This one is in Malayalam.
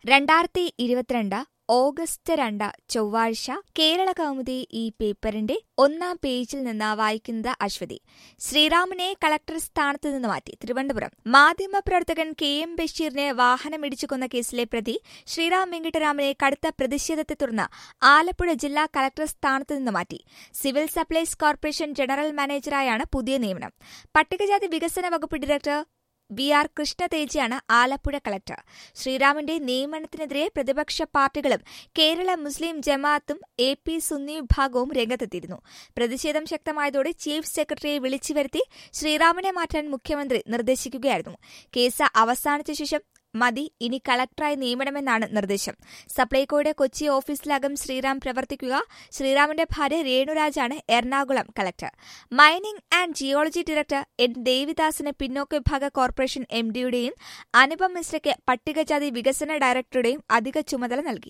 2022 ഓഗസ്റ്റ് 2 ചൊവ്വാഴ്ച കേരള കൗമുദി ഈ പേപ്പറിന്റെ 1-ാം പേജിൽ നിന്ന് വായിക്കുന്നത് അശ്വതി. ശ്രീറാമിനെ കളക്ടർ സ്ഥാനത്ത് നിന്ന് മാറ്റി. തിരുവനന്തപുരം. മാധ്യമപ്രവർത്തകൻ KM ബഷീറിനെ വാഹനമിടിച്ചു കൊന്ന കേസിലെ പ്രതി ശ്രീറാം വെങ്കിട്ടരാമനെ കടുത്ത പ്രതിഷേധത്തെ തുടർന്ന് ആലപ്പുഴ ജില്ലാ കളക്ടർ സ്ഥാനത്ത് നിന്ന് മാറ്റി. സിവിൽ സപ്ലൈസ് കോർപ്പറേഷൻ ജനറൽ മാനേജറായാണ് പുതിയ നിയമനം. പട്ടികജാതി വികസന വകുപ്പ് ഡയറക്ടർ VR കൃഷ്ണതേജിയാണ് ആലപ്പുഴ കളക്ടർ. ശ്രീറാമിന്റെ നിയമനത്തിനെതിരെ പ്രതിപക്ഷ പാർട്ടികളും കേരള മുസ്ലിം ജമാഅത്തും AP സുന്നി വിഭാഗവും രംഗത്തെത്തിയിരുന്നു. പ്രതിഷേധം ശക്തമായതോടെ ചീഫ് സെക്രട്ടറിയെ വിളിച്ചുവരുത്തി ശ്രീറാമിനെ മാറ്റാൻ മുഖ്യമന്ത്രി നിർദ്ദേശിക്കുകയായിരുന്നു. കേസ് അവസാനിച്ച ശേഷം മതി, ഇനി കളക്ടറായി നിയമനമെന്നാണ് നിർദ്ദേശം. സപ്ലൈകോയുടെ കൊച്ചി ഓഫീസിലകം ശ്രീറാം പ്രവർത്തിക്കുക. ശ്രീറാമിന്റെ ഭാര്യ രേണുരാജാണ് Ernakulam collector. Mining and geology director N ദേവിദാസിന് പിന്നോക്ക വിഭാഗ കോർപ്പറേഷൻ MDയുടെയും അനുപം മിശ്രയ്ക്ക് പട്ടികജാതി വികസന ഡയറക്ടറുടെയും അധിക ചുമതല നൽകി.